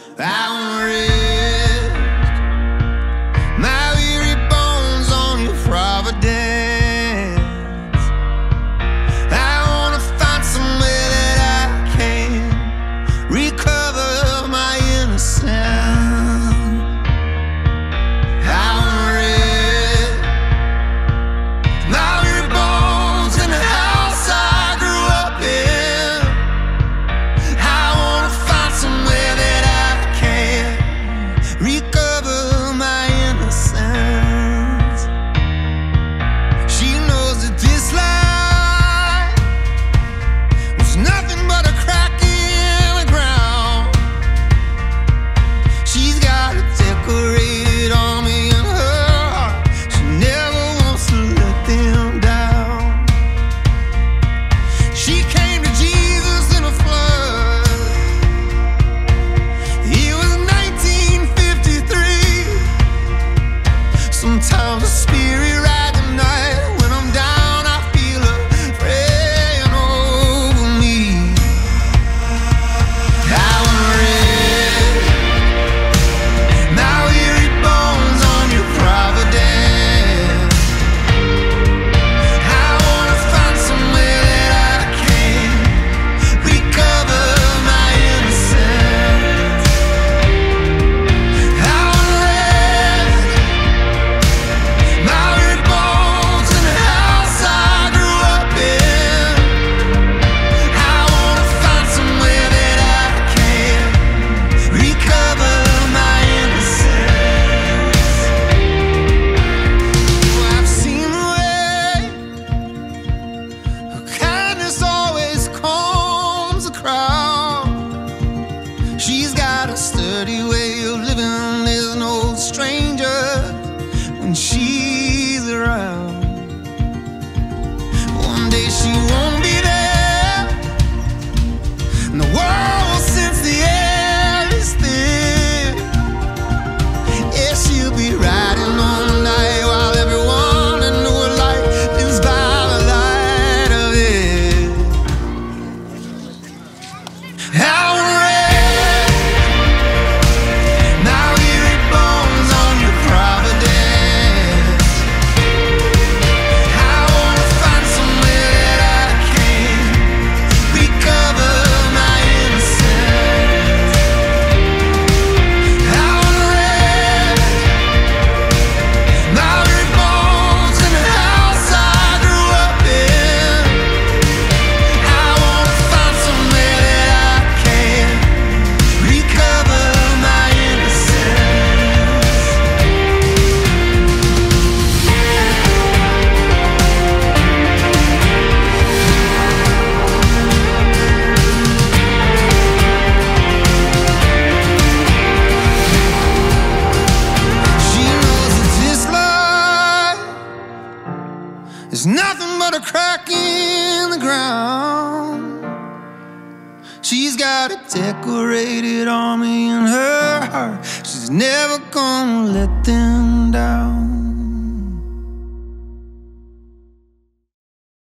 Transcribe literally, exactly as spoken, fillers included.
I won't rest my weary bones on your providence. I wanna find somewhere that I can recover my innocence. Sometimes the spirit rides the night. When I'm down, I feel her praying over me. I won't rest my weary bones on your providence. I wanna find somewhere that I can recover my innocence. I won't rest my weary bones in the house I grew up in. I wanna find somewhere that I can recover my innocence. Oh, I've seen the way her kindness always calms the crowd. She's got a sturdy way of living. There's no stranger when she's around. One day she won't be there, and the world will sense the air is thin. Yeah, she'll be riding all night while everyone in her life lives by the light of it. I won't rest my weary bones on your providence. I wanna find somewhere that I can recover my innocence. I wanna rest my weary bones in the house I grew up in. I wanna find somewhere that I can recover my innocence. She knows that this life is nothing but a crack in the ground. She's got a decorated army in her heart. She's never gonna let them down.